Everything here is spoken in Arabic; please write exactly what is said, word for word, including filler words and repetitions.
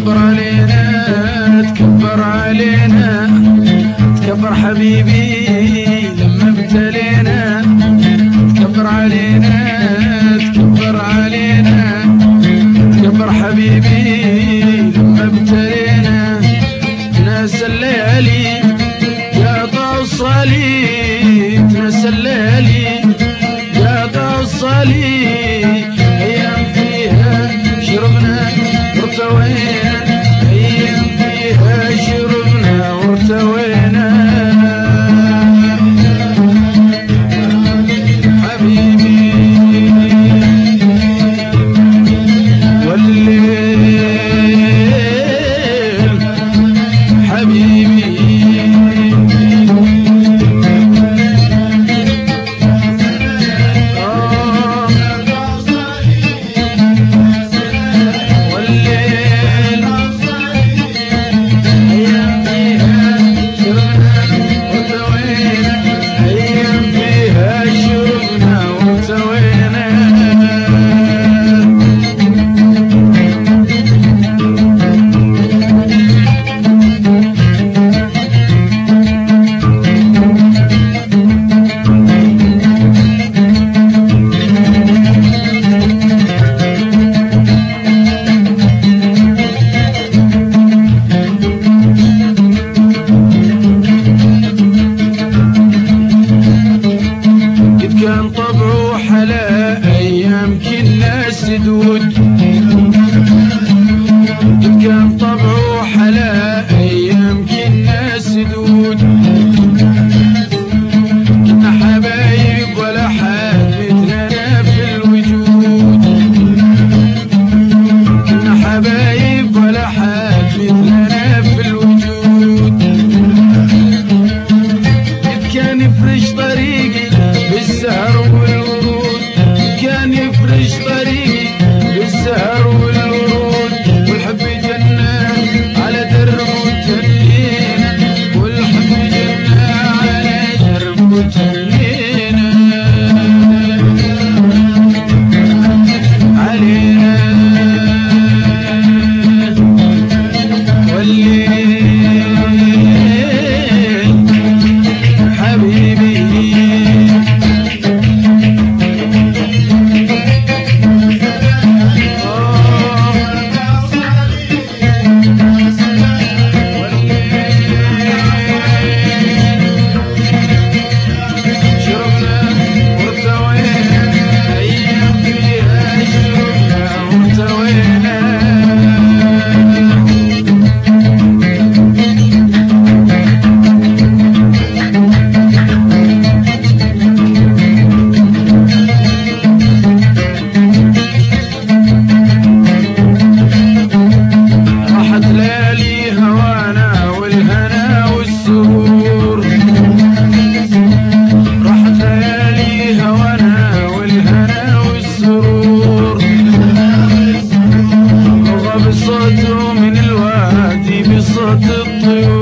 تكبر علينا تكبر علينا تكبر حبيبي لما ابتلينا تكبر علينا تكبر علينا تكبر حبيبي لما ابتلينا تنسى الليالي يا توصلي تنسى الليالي يا توصلي ايام فيها شربنا وارتوينا ايام فيها شربنا وارتوينا حبيبي والليل حبيبي كان طبعه حلا ايام كنا سدود كان طبعه حلا ايام كنا سدود كنا حبايب ولا حد مثلنا في الوجود كنا حبايب ولا حد مثلنا في الوجود كان يفرش طريقي بالسهر والورود كان يفرش طريقي بالسهر والورود والحب جنة على درب وتهنينا والحب جنة على درب وتهنينا علينا والليل حبيبي من الوادي بصوت الطيور